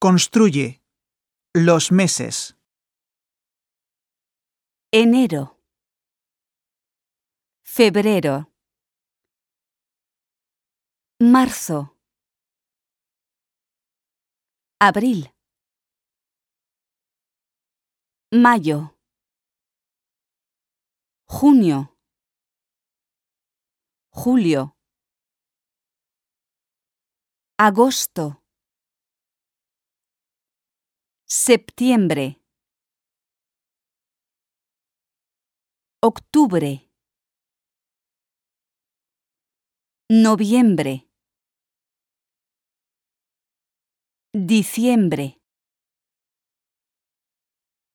Construye. Los meses. Enero, febrero, marzo, abril, mayo, junio, julio, agosto, septiembre, octubre, noviembre, diciembre.